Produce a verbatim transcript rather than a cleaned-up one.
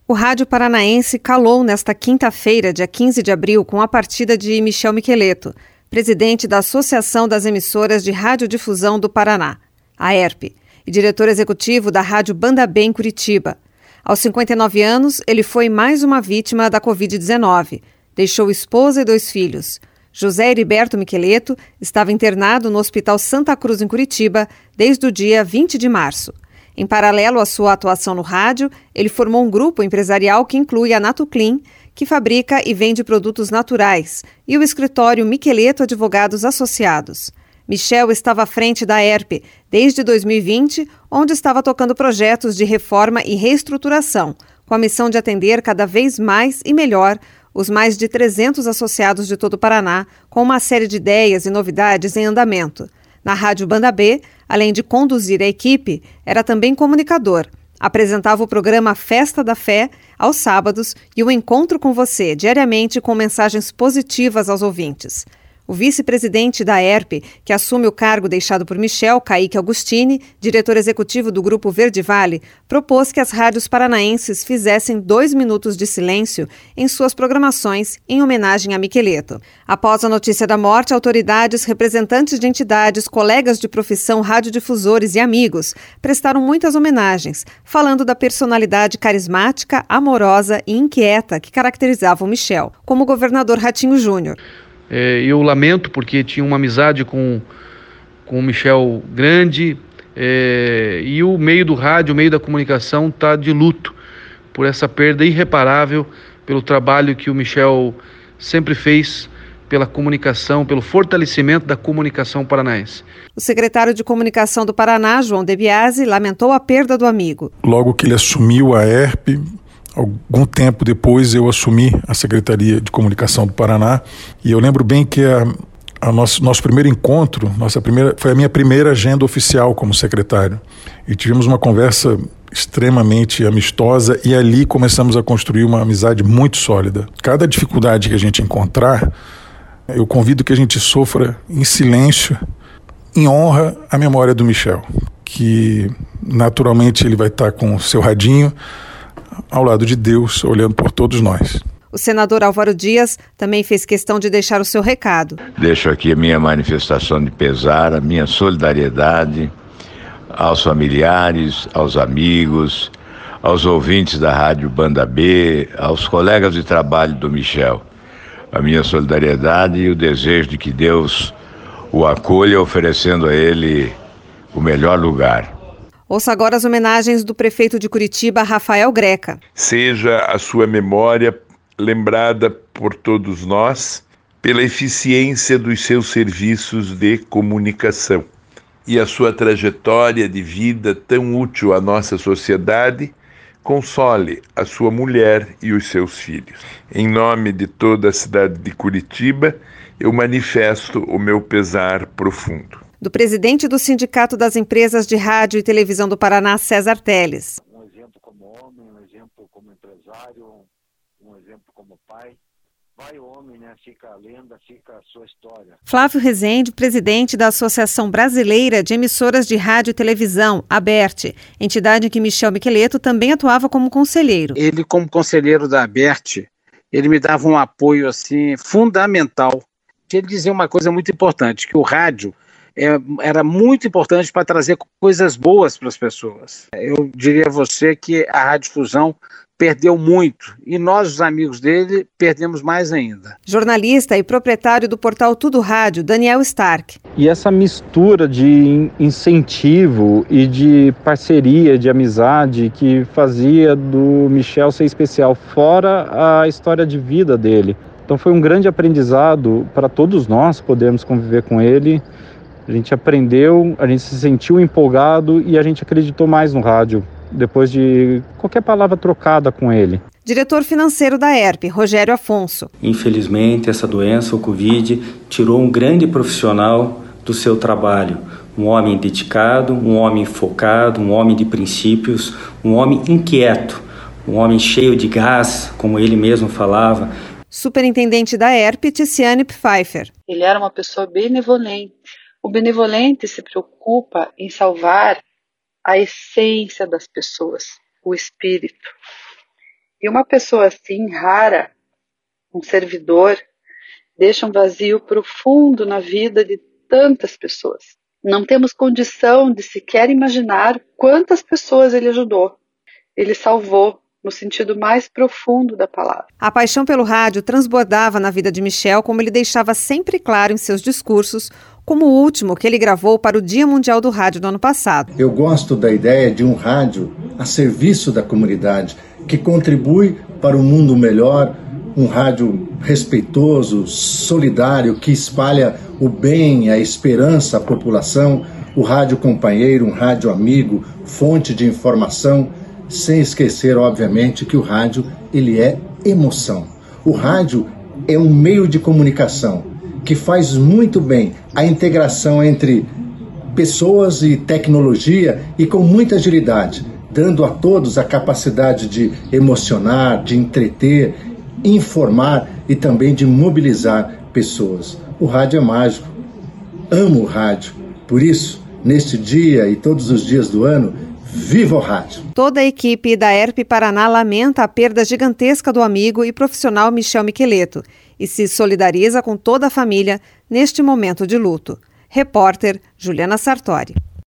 O rádio paranaense calou nesta quinta-feira, dia quinze de abril, com a partida de Michel Miqueleto, presidente da Associação das Emissoras de Radiodifusão do Paraná, a E R P, e diretor executivo da Rádio Banda B em Curitiba. Aos cinquenta e nove anos, ele foi mais uma vítima da covid dezenove. Deixou esposa e dois filhos. José Heriberto Miqueleto estava internado no Hospital Santa Cruz, em Curitiba, desde o dia vinte de março. Em paralelo à sua atuação no rádio, ele formou um grupo empresarial que inclui a Natuclean, que fabrica e vende produtos naturais, e o escritório Miqueleto Advogados Associados. Michel estava à frente da E R P desde dois mil e vinte, onde estava tocando projetos de reforma e reestruturação, com a missão de atender cada vez mais e melhor os mais de trezentos associados de todo o Paraná, com uma série de ideias e novidades em andamento. Na Rádio Banda B, além de conduzir a equipe, era também comunicador. Apresentava o programa Festa da Fé aos sábados e o Encontro com Você, diariamente com mensagens positivas aos ouvintes. O vice-presidente da E R P, que assume o cargo deixado por Michel, Kaique Augustini, diretor executivo do Grupo Verde Vale, propôs que as rádios paranaenses fizessem dois minutos de silêncio em suas programações em homenagem a Miqueleto. Após a notícia da morte, autoridades, representantes de entidades, colegas de profissão, radiodifusores e amigos prestaram muitas homenagens, falando da personalidade carismática, amorosa e inquieta que caracterizava o Michel, como o governador Ratinho Júnior. É, eu lamento porque tinha uma amizade com, com o Michel grande, é, e o meio do rádio, o meio da comunicação está de luto por essa perda irreparável, pelo trabalho que o Michel sempre fez pela comunicação, pelo fortalecimento da comunicação paranaense. O secretário de Comunicação do Paraná, João De Biasi, lamentou a perda do amigo. Logo que ele assumiu a E R P, algum tempo depois eu assumi a Secretaria de Comunicação do Paraná, e eu lembro bem que a, a nosso, nosso primeiro encontro, nossa primeira, foi a minha primeira agenda oficial como secretário, e tivemos uma conversa extremamente amistosa, e ali começamos a construir uma amizade muito sólida. Cada dificuldade que a gente encontrar, eu convido que a gente sofra em silêncio, em honra à memória do Michel, que naturalmente ele vai estar com o seu radinho ao lado de Deus, olhando por todos nós. O senador Álvaro Dias também fez questão de deixar o seu recado. Deixo aqui a minha manifestação de pesar, a minha solidariedade aos familiares, aos amigos, aos ouvintes da Rádio Banda B, aos colegas de trabalho do Michel. A minha solidariedade e o desejo de que Deus o acolha, oferecendo a ele o melhor lugar. Ouça agora as homenagens do prefeito de Curitiba, Rafael Greca. Seja a sua memória lembrada por todos nós pela eficiência dos seus serviços de comunicação e a sua trajetória de vida tão útil à nossa sociedade console a sua mulher e os seus filhos. Em nome de toda a cidade de Curitiba, eu manifesto o meu pesar profundo. Do presidente do Sindicato das Empresas de Rádio e Televisão do Paraná, César Teles. Um exemplo como homem, um exemplo como empresário, um exemplo como pai. Vai o homem, né? Fica a lenda, fica a sua história. Flávio Rezende, presidente da Associação Brasileira de Emissoras de Rádio e Televisão, a ABERT, entidade em que Michel Miqueleto também atuava como conselheiro. Ele, como conselheiro da ABERT, ele me dava um apoio assim fundamental. Ele dizia uma coisa muito importante, que o rádio É, era muito importante para trazer coisas boas para as pessoas. Eu diria a você que a radiodifusão perdeu muito, e nós, os amigos dele, perdemos mais ainda. Jornalista e proprietário do portal Tudo Rádio, Daniel Stark. E essa mistura de incentivo e de parceria, de amizade que fazia do Michel ser especial, fora a história de vida dele. Então foi um grande aprendizado para todos nós podermos conviver com ele. A gente aprendeu, a gente se sentiu empolgado e a gente acreditou mais no rádio, depois de qualquer palavra trocada com ele. Diretor financeiro da E R P, Rogério Afonso. Infelizmente, essa doença, o Covid, tirou um grande profissional do seu trabalho. Um homem dedicado, um homem focado, um homem de princípios, um homem inquieto, um homem cheio de gás, como ele mesmo falava. Superintendente da E R P, Ticiane Pfeiffer. Ele era uma pessoa benevolente. O benevolente se preocupa em salvar a essência das pessoas, o espírito. E uma pessoa assim, rara, um servidor, deixa um vazio profundo na vida de tantas pessoas. Não temos condição de sequer imaginar quantas pessoas ele ajudou. Ele salvou, no sentido mais profundo da palavra. A paixão pelo rádio transbordava na vida de Michel, como ele deixava sempre claro em seus discursos, como o último que ele gravou para o Dia Mundial do Rádio do ano passado. Eu gosto da ideia de um rádio a serviço da comunidade, que contribui para um mundo melhor, um rádio respeitoso, solidário, que espalha o bem, a esperança à população, o rádio companheiro, um rádio amigo, fonte de informação, sem esquecer, obviamente, que o rádio ele é emoção. O rádio é um meio de comunicação que faz muito bem a integração entre pessoas e tecnologia e com muita agilidade, dando a todos a capacidade de emocionar, de entreter, informar e também de mobilizar pessoas. O rádio é mágico. Amo o rádio. Por isso, neste dia e todos os dias do ano, viva o rádio! Toda a equipe da E R P Paraná lamenta a perda gigantesca do amigo e profissional Michel Miqueleto e se solidariza com toda a família neste momento de luto. Repórter Juliana Sartori.